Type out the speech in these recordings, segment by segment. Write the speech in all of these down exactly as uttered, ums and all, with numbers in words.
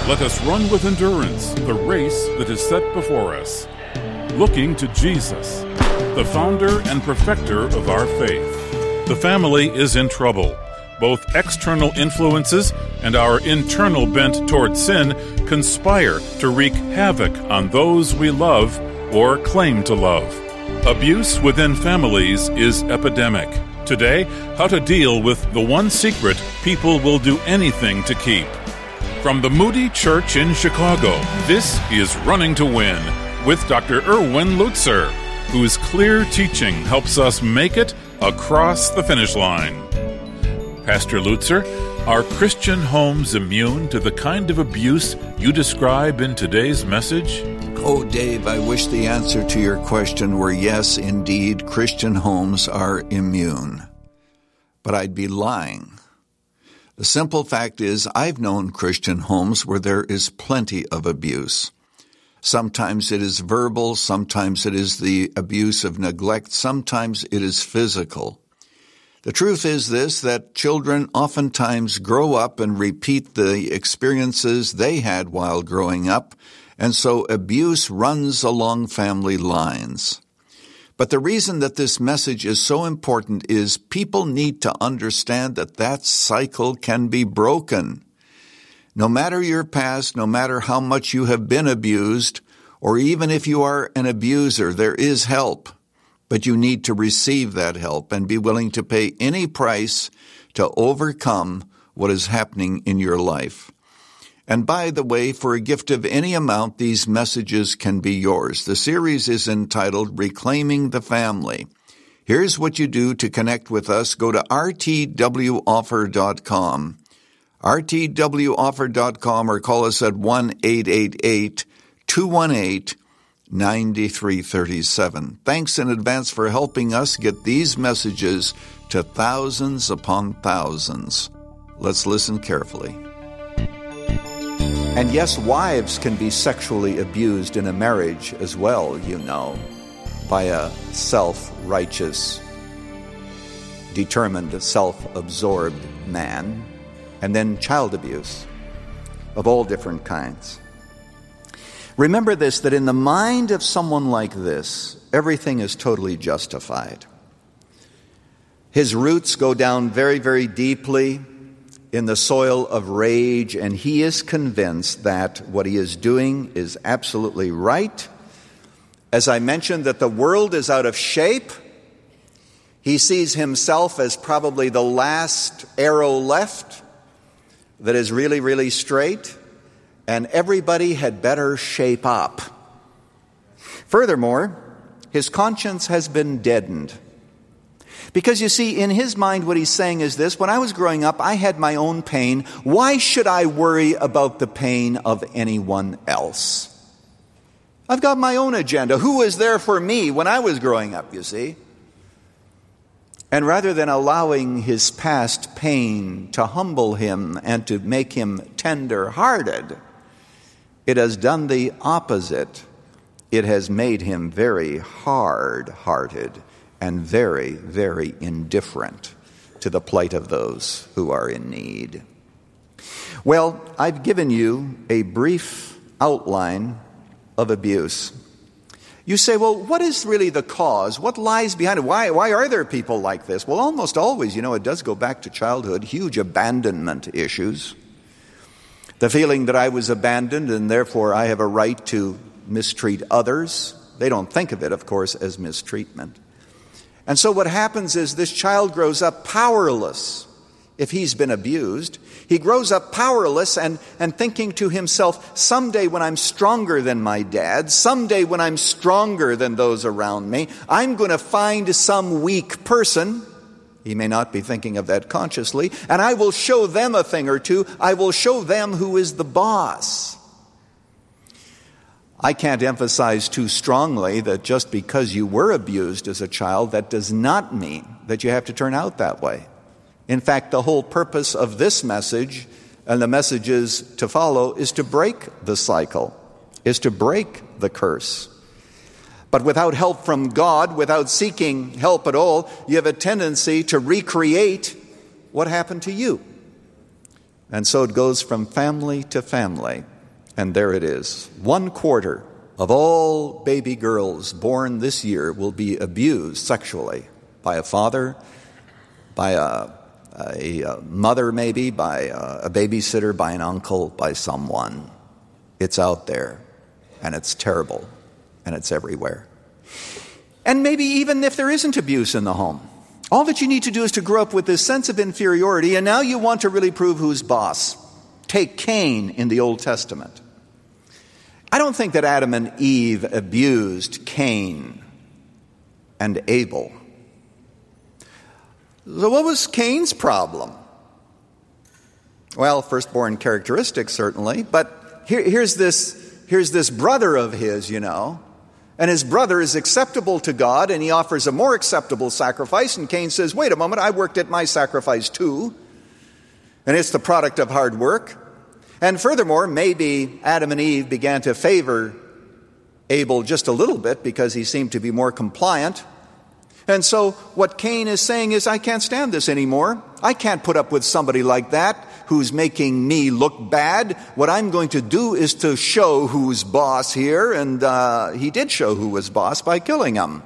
Let us run with endurance the race that is set before us, looking to Jesus, the founder and perfecter of our faith. The family is in trouble. Both external influences and our internal bent toward sin conspire to wreak havoc on those we love or claim to love. Abuse within families is epidemic. Today, how to deal with the one secret people will do anything to keep. From the Moody Church in Chicago, this is Running to Win with Doctor Erwin Lutzer, whose clear teaching helps us make it across the finish line. Pastor Lutzer, are Christian homes immune to the kind of abuse you describe in today's message? Oh, Dave, I wish the answer to your question were yes, indeed, Christian homes are immune. But I'd be lying. The simple fact is, I've known Christian homes where there is plenty of abuse. Sometimes it is verbal, sometimes it is the abuse of neglect, sometimes it is physical. The truth is this, that children oftentimes grow up and repeat the experiences they had while growing up, and so abuse runs along family lines. But the reason that this message is so important is people need to understand that that cycle can be broken. No matter your past, no matter how much you have been abused, or even if you are an abuser, there is help. But you need to receive that help and be willing to pay any price to overcome what is happening in your life. And by the way, for a gift of any amount, these messages can be yours. The series is entitled Reclaiming the Family. Here's what you do to connect with us. Go to r t w offer dot com, r t w offer dot com, or call us at one eight eight eight, two one eight, nine three three seven. Thanks in advance for helping us get these messages to thousands upon thousands. Let's listen carefully. And yes, wives can be sexually abused in a marriage as well, you know, by a self-righteous, determined, self-absorbed man, and then child abuse of all different kinds. Remember this, that in the mind of someone like this, everything is totally justified. His roots go down very, very deeply in the soil of rage, and he is convinced that what he is doing is absolutely right. As I mentioned, that the world is out of shape. He sees himself as probably the last arrow left that is really, really straight. And everybody had better shape up. Furthermore, his conscience has been deadened. Because you see, in his mind, what he's saying is this: when I was growing up, I had my own pain. Why should I worry about the pain of anyone else? I've got my own agenda. Who was there for me when I was growing up, you see? And rather than allowing his past pain to humble him and to make him tender-hearted, it has done the opposite. It has made him very hard-hearted and very, very indifferent to the plight of those who are in need. Well, I've given you a brief outline of abuse. You say, well, what is really the cause? What lies behind it? Why, why are there people like this? Well, almost always, you know, it does go back to childhood, huge abandonment issues. The feeling that I was abandoned and therefore I have a right to mistreat others. They don't think of it, of course, as mistreatment. And so what happens is this child grows up powerless. If he's been abused, he grows up powerless and, and thinking to himself, someday when I'm stronger than my dad, someday when I'm stronger than those around me, I'm going to find some weak person. He may not be thinking of that consciously, and I will show them a thing or two. I will show them who is the boss. I can't emphasize too strongly that just because you were abused as a child, that does not mean that you have to turn out that way. In fact, the whole purpose of this message and the messages to follow is to break the cycle, is to break the curse. But without help from God, without seeking help at all, you have a tendency to recreate what happened to you. And so it goes from family to family. And there it is. One quarter of all baby girls born this year will be abused sexually by a father, by a, a, a mother maybe, by a, a babysitter, by an uncle, by someone. It's out there, and it's terrible, and it's everywhere. And maybe even if there isn't abuse in the home, all that you need to do is to grow up with this sense of inferiority, and now you want to really prove who's boss. Take Cain in the Old Testament. I don't think that Adam and Eve abused Cain and Abel. So what was Cain's problem? Well, firstborn characteristics, certainly, but here, here's this, here's this brother of his, you know, and his brother is acceptable to God, and he offers a more acceptable sacrifice, and Cain says, wait a moment, I worked at my sacrifice too, and it's the product of hard work. And furthermore, maybe Adam and Eve began to favor Abel just a little bit because he seemed to be more compliant. And so what Cain is saying is, I can't stand this anymore. I can't put up with somebody like that who's making me look bad. What I'm going to do is to show who's boss here. And uh, he did show who was boss by killing him.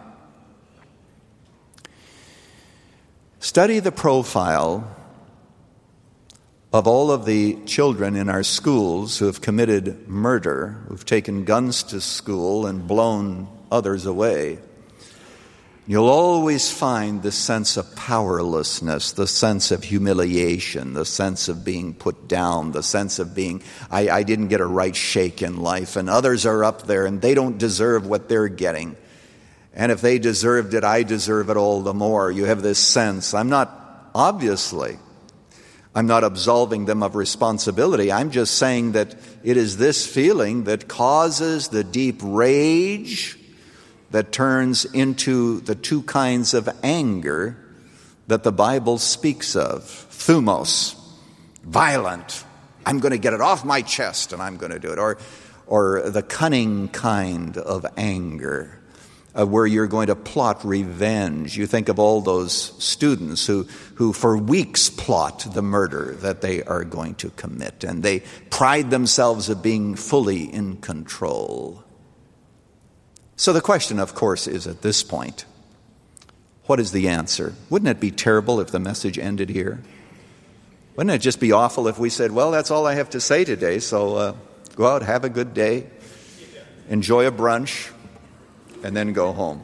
Study the profile of all of the children in our schools who have committed murder, who've taken guns to school and blown others away. You'll always find the sense of powerlessness, the sense of humiliation, the sense of being put down, the sense of being, I, I didn't get a right shake in life, and others are up there and they don't deserve what they're getting. And if they deserved it, I deserve it all the more. You have this sense. I'm not, obviously, I'm not absolving them of responsibility. I'm just saying that it is this feeling that causes the deep rage that turns into the two kinds of anger that the Bible speaks of. Thumos, violent. I'm going to get it off my chest and I'm going to do it. Or, or the cunning kind of anger, Uh, where you're going to plot revenge. You think of all those students who, who for weeks plot the murder that they are going to commit, and they pride themselves of being fully in control. So the question, of course, is at this point, what is the answer? Wouldn't it be terrible if the message ended here? Wouldn't it just be awful if we said, well, that's all I have to say today, so uh, go out, have a good day, enjoy a brunch, and then go home?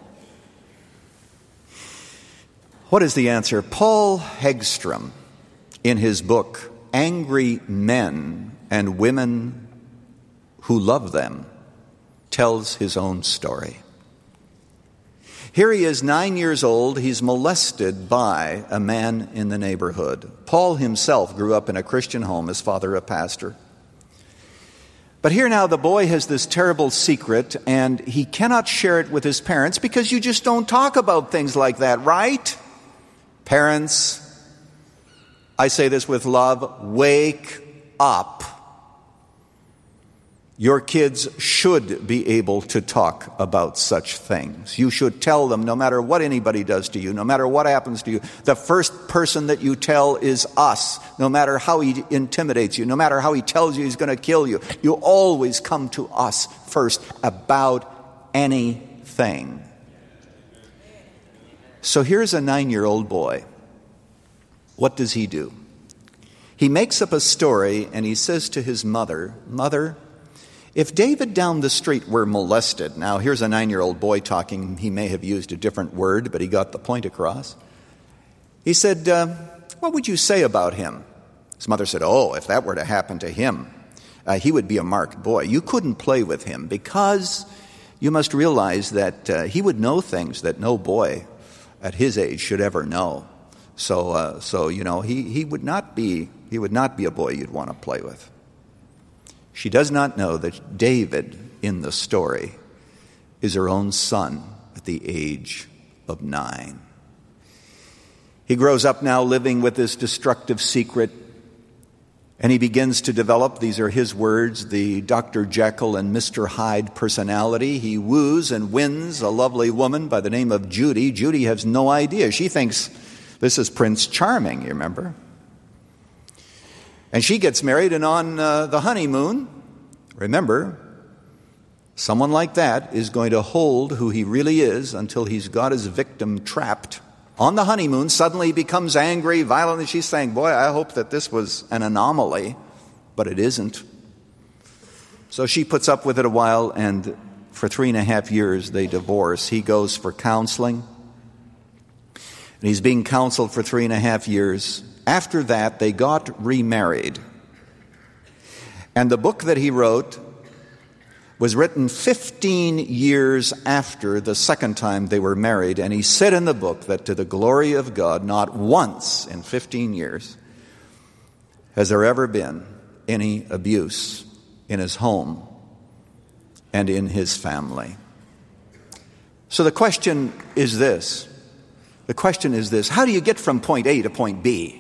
What is the answer? Paul Hegstrom, in his book, Angry Men and Women Who Love Them, tells his own story. Here he is, nine years old. He's molested by a man in the neighborhood. Paul himself grew up in a Christian home, his father a pastor. But here now the boy has this terrible secret, and he cannot share it with his parents because you just don't talk about things like that, right? Parents, I say this with love, wake up. Your kids should be able to talk about such things. You should tell them, no matter what anybody does to you, no matter what happens to you, the first person that you tell is us. No matter how he intimidates you, no matter how he tells you he's going to kill you, you always come to us first about anything. So here's a nine-year-old boy. What does he do? He makes up a story and he says to his mother, Mother, if David down the street were molested, now here's a nine-year-old boy talking, he may have used a different word, but he got the point across. He said, uh, what would you say about him? His mother said, oh, if that were to happen to him, uh, he would be a marked boy. You couldn't play with him because you must realize that uh, he would know things that no boy at his age should ever know. So, uh, so you know, he, he would not be he would not be a boy you'd want to play with. She does not know that David in the story is her own son at the age of nine. He grows up now living with this destructive secret, and he begins to develop, these are his words, the Doctor Jekyll and Mister Hyde personality. He woos and wins a lovely woman by the name of Judy. Judy has no idea. She thinks this is Prince Charming, you remember? And she gets married, and on uh, the honeymoon, Remember, someone like that is going to hold who he really is until he's got his victim trapped. On the honeymoon, suddenly he becomes angry, violently. She's saying, boy, I hope that this was an anomaly, but it isn't. So she puts up with it a while, and for three and a half years they divorce. He goes for counseling, and he's being counseled for three and a half years. After that, they got remarried. And the book that he wrote was written fifteen years after the second time they were married, and he said in the book that to the glory of God, not once in fifteen years has there ever been any abuse in his home and in his family. So the question is this. The question is this. How do you get from point A to point B?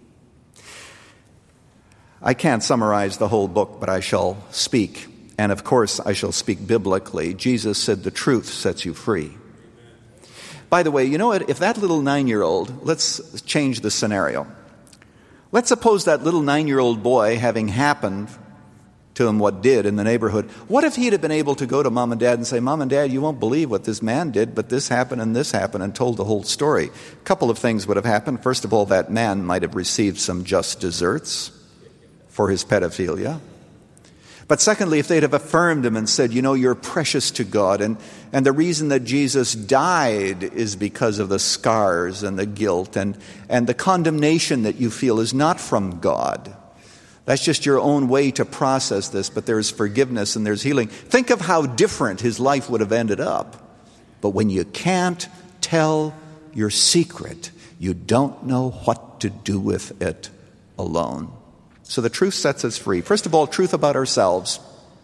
I can't summarize the whole book, but I shall speak. And of course, I shall speak biblically. Jesus said the truth sets you free. By the way, you know what? If that little nine-year-old, let's change the scenario. Let's suppose that little nine-year-old boy, having happened to him what did in the neighborhood, what if he'd have been able to go to mom and dad and say, Mom and Dad, you won't believe what this man did, but this happened and this happened, and told the whole story. A couple of things would have happened. First of all, that man might have received some just desserts for his pedophilia. But secondly, if they'd have affirmed him and said, you know, you're precious to God, and, and the reason that Jesus died is because of the scars and the guilt, and, and the condemnation that you feel is not from God. That's just your own way to process this, but there's forgiveness and there's healing. Think of how different his life would have ended up. But when you can't tell your secret, you don't know what to do with it alone. So the truth sets us free. First of all, truth about ourselves.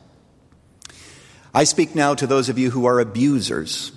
I speak now to those of you who are abusers.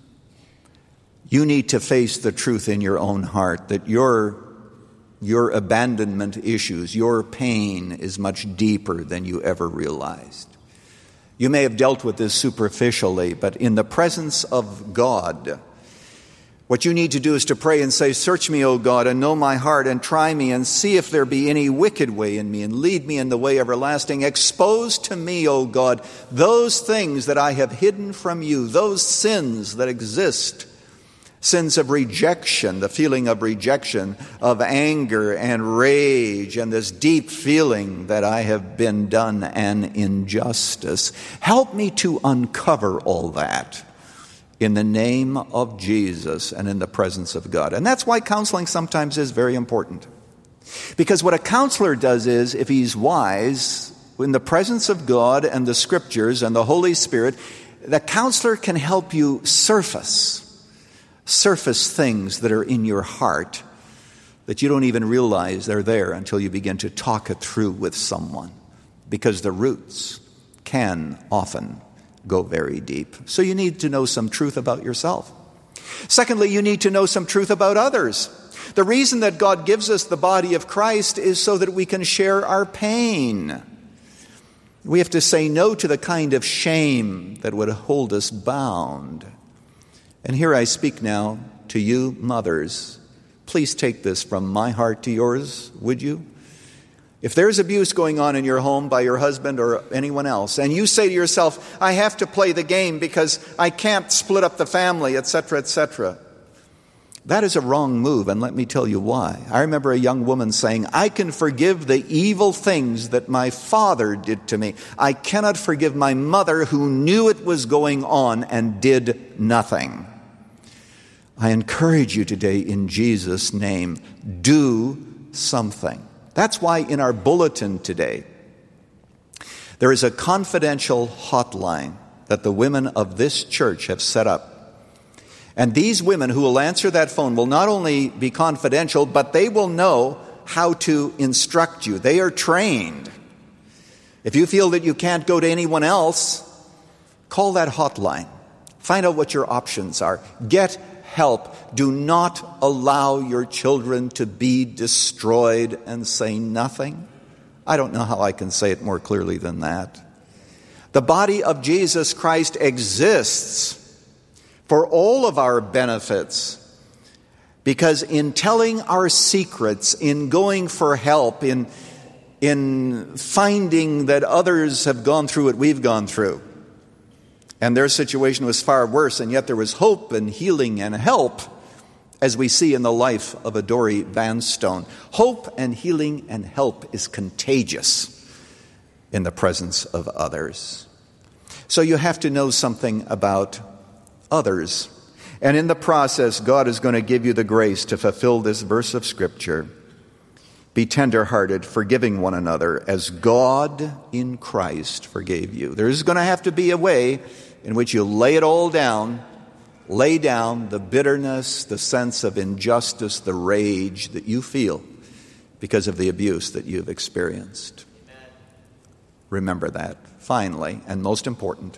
You need to face the truth in your own heart that your, your abandonment issues, your pain is much deeper than you ever realized. You may have dealt with this superficially, but in the presence of God, what you need to do is to pray and say, search me, O God, and know my heart, and try me, and see if there be any wicked way in me, and lead me in the way everlasting. Expose to me, O God, those things that I have hidden from you, those sins that exist, sins of rejection, the feeling of rejection, of anger and rage, and this deep feeling that I have been done an injustice. Help me to uncover all that in the name of Jesus and in the presence of God. And that's why counseling sometimes is very important. Because what a counselor does is, if he's wise, in the presence of God and the Scriptures and the Holy Spirit, the counselor can help you surface, surface things that are in your heart that you don't even realize they're there until you begin to talk it through with someone. Because the roots can often go very deep. So you need to know some truth about yourself. Secondly, you need to know some truth about others. The reason that God gives us the body of Christ is so that we can share our pain. We have to say no to the kind of shame that would hold us bound. And here I speak now to you mothers. Please take this from my heart to yours, would you? If there's abuse going on in your home by your husband or anyone else, and you say to yourself, I have to play the game because I can't split up the family, et cetera, et cetera, that is a wrong move, and let me tell you why. I remember a young woman saying, I can forgive the evil things that my father did to me. I cannot forgive my mother who knew it was going on and did nothing. I encourage you today in Jesus' name, do something. That's why in our bulletin today, there is a confidential hotline that the women of this church have set up. And these women who will answer that phone will not only be confidential, but they will know how to instruct you. They are trained. If you feel that you can't go to anyone else, call that hotline. Find out what your options are. Get help. Do not allow your children to be destroyed and say nothing. I don't know how I can say it more clearly than that. The body of Jesus Christ exists for all of our benefits, because in telling our secrets, in going for help, in in finding that others have gone through what we've gone through. And their situation was far worse, and yet there was hope and healing and help, as we see in the life of a Dory Vanstone. Hope and healing and help is contagious in the presence of others. So you have to know something about others. And in the process, God is going to give you the grace to fulfill this verse of Scripture. Be tender-hearted, forgiving one another, as God in Christ forgave you. There's going to have to be a way in which you lay it all down, lay down the bitterness, the sense of injustice, the rage that you feel because of the abuse that you've experienced. Amen. Remember that. Finally, and most important,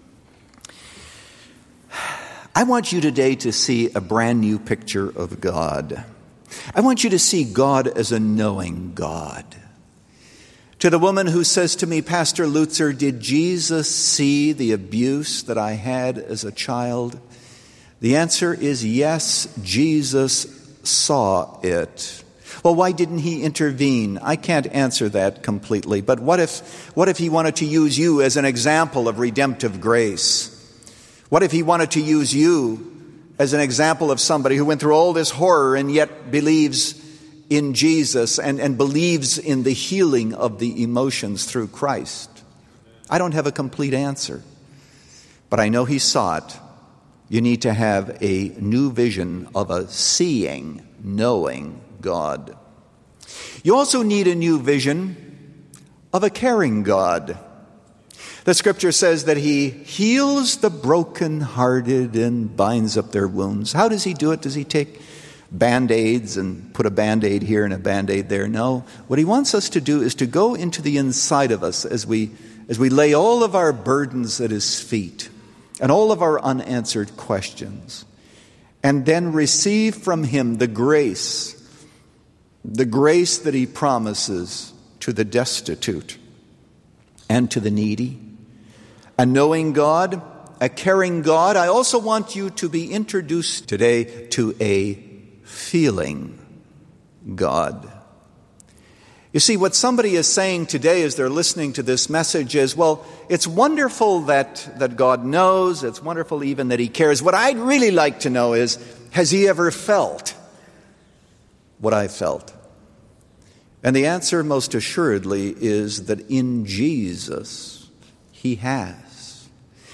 I want you today to see a brand new picture of God. I want you to see God as a knowing God. To the woman who says to me, Pastor Lutzer, did Jesus see the abuse that I had as a child? The answer is yes, Jesus saw it. Well, why didn't he intervene? I can't answer that completely. But what if, what if he wanted to use you as an example of redemptive grace? What if he wanted to use you as an example of somebody who went through all this horror and yet believes in Jesus and, and believes in the healing of the emotions through Christ? I don't have a complete answer, but I know he saw it. You need to have a new vision of a seeing, knowing God. You also need a new vision of a caring God. The Scripture says that he heals the brokenhearted and binds up their wounds. How does he do it? Does he take Band-Aids and put a Band-Aid here and a Band-Aid there? No. What he wants us to do is to go into the inside of us as we, as we lay all of our burdens at his feet and all of our unanswered questions, and then receive from him the grace, the grace that he promises to the destitute and to the needy. A knowing God, a caring God. I also want you to be introduced today to a feeling God. You see, what somebody is saying today as they're listening to this message is, well, it's wonderful that, that God knows. It's wonderful even that he cares. What I'd really like to know is, has he ever felt what I felt? And the answer, most assuredly, is that in Jesus, he has.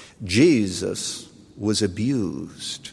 Jesus was abused.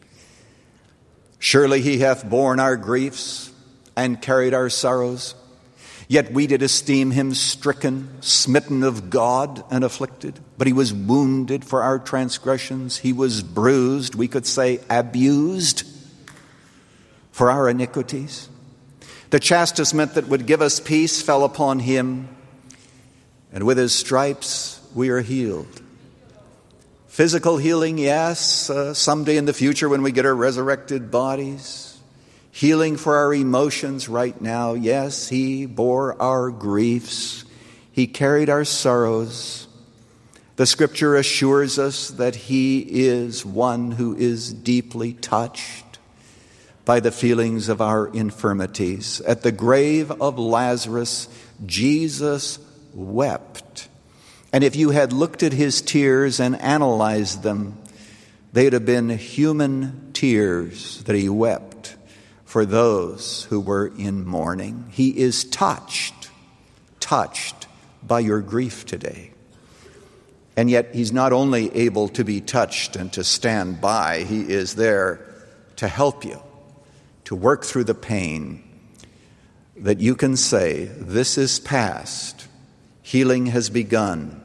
Surely he hath borne our griefs and carried our sorrows. Yet we did esteem him stricken, smitten of God, and afflicted. But he was wounded for our transgressions. He was bruised, we could say abused, for our iniquities. The chastisement that would give us peace fell upon him, and with his stripes we are healed. Physical healing, yes, uh, someday in the future when we get our resurrected bodies. Healing for our emotions right now, yes, he bore our griefs. He carried our sorrows. The Scripture assures us that he is one who is deeply touched by the feelings of our infirmities. At the grave of Lazarus, Jesus wept. And if you had looked at his tears and analyzed them, they'd have been human tears that he wept for those who were in mourning. He is touched, touched by your grief today. And yet he's not only able to be touched and to stand by, he is there to help you, to work through the pain, that you can say, this is past, healing has begun.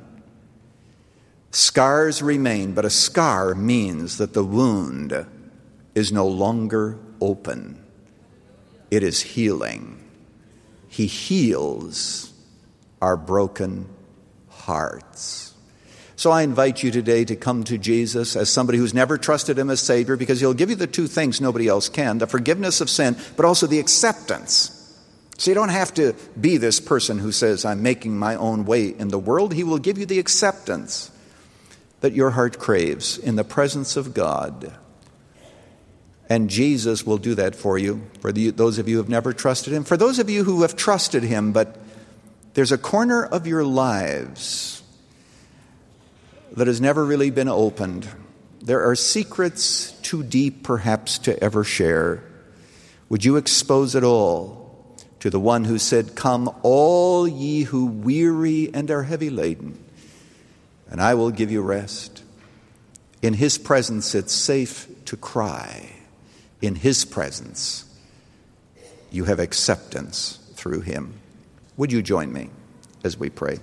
Scars remain, but a scar means that the wound is no longer open. It is healing. He heals our broken hearts. So I invite you today to come to Jesus as somebody who's never trusted him as Savior, because he'll give you the two things nobody else can, the forgiveness of sin, but also the acceptance. So you don't have to be this person who says, I'm making my own way in the world. He will give you the acceptance that your heart craves in the presence of God. And Jesus will do that for you, for the, those of you who have never trusted him. For those of you who have trusted him, but there's a corner of your lives that has never really been opened. There are secrets too deep perhaps to ever share. Would you expose it all to the one who said, "Come, all ye who weary and are heavy laden, and I will give you rest." In his presence it's safe to cry. In his presence you have acceptance through him. Would you join me as we pray?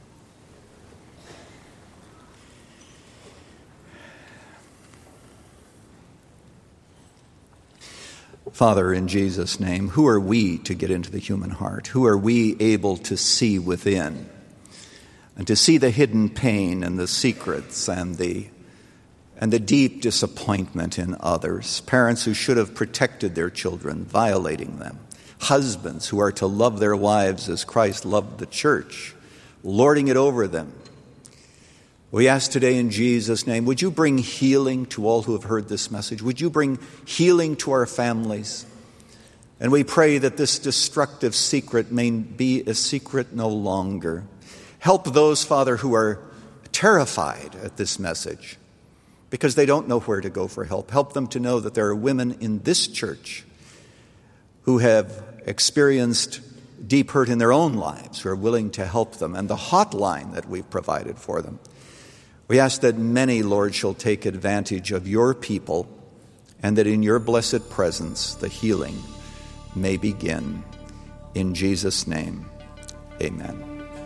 Father, in Jesus' name, who are we to get into the human heart? Who are we able to see within and to see the hidden pain and the secrets and the and the deep disappointment in others? Parents who should have protected their children, violating them. Husbands who are to love their wives as Christ loved the church, lording it over them. We ask today in Jesus' name, would you bring healing to all who have heard this message? Would you bring healing to our families? And we pray that this destructive secret may be a secret no longer. Help those, Father, who are terrified at this message because they don't know where to go for help. Help them to know that there are women in this church who have experienced deep hurt in their own lives, who are willing to help them, and the hotline that we've provided for them. We ask that many, Lord, shall take advantage of your people, and that in your blessed presence the healing may begin. In Jesus' name, amen.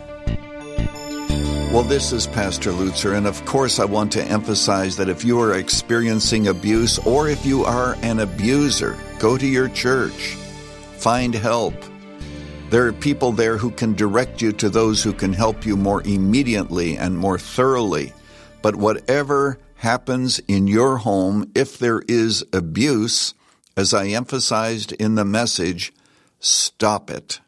Well, this is Pastor Lutzer, and of course I want to emphasize that if you are experiencing abuse or if you are an abuser, go to your church. Find help. There are people there who can direct you to those who can help you more immediately and more thoroughly. But whatever happens in your home, if there is abuse, as I emphasized in the message, stop it.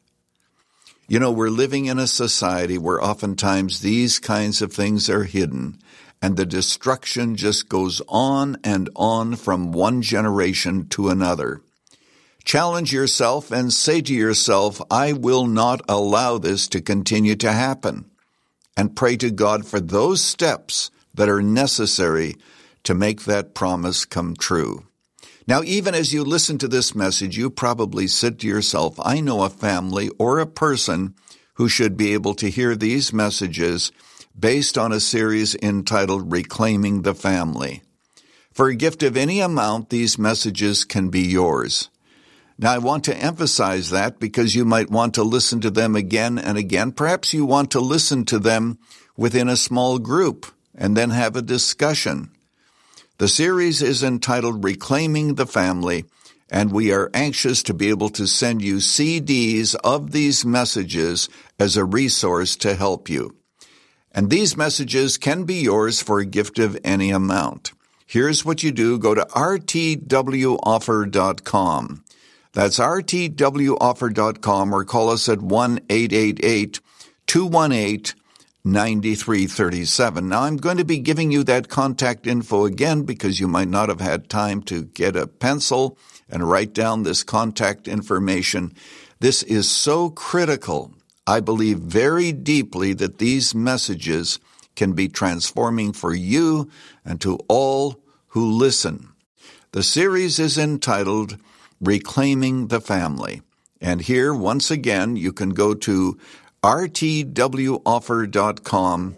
You know, we're living in a society where oftentimes these kinds of things are hidden, and the destruction just goes on and on from one generation to another. Challenge yourself and say to yourself, I will not allow this to continue to happen. And pray to God for those steps that are necessary to make that promise come true. Now, even as you listen to this message, you probably said to yourself, I know a family or a person who should be able to hear these messages based on a series entitled Reclaiming the Family. For a gift of any amount, these messages can be yours. Now, I want to emphasize that because you might want to listen to them again and again. Perhaps you want to listen to them within a small group and then have a discussion. The series is entitled Reclaiming the Family, and we are anxious to be able to send you C Ds of these messages as a resource to help you. And these messages can be yours for a gift of any amount. Here's what you do. Go to r t w offer dot com. That's r t w offer dot com, or call us at one eight eight eight, two one eight, nine three three seven. Now, I'm going to be giving you that contact info again because you might not have had time to get a pencil and write down this contact information. This is so critical. I believe very deeply that these messages can be transforming for you and to all who listen. The series is entitled Reclaiming the Family. And here, once again, you can go to r t w offer dot com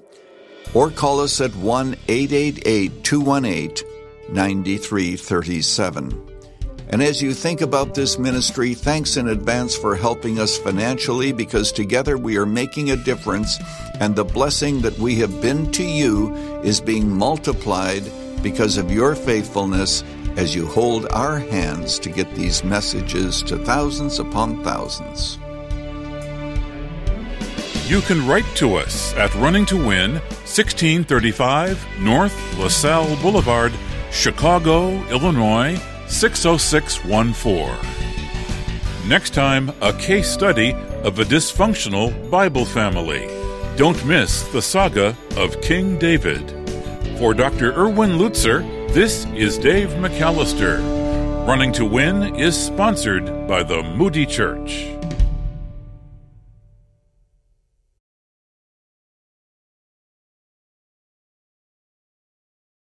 or call us at one eight eight eight, two one eight, nine three three seven. And as you think about this ministry, thanks in advance for helping us financially, because together we are making a difference, and the blessing that we have been to you is being multiplied because of your faithfulness as you hold our hands to get these messages to thousands upon thousands. You can write to us at Running to Win, sixteen thirty-five North LaSalle Boulevard, Chicago, Illinois, six oh six one four. Next time, a case study of a dysfunctional Bible family. Don't miss the saga of King David. For Doctor Erwin Lutzer, this is Dave McAllister. Running to Win is sponsored by the Moody Church.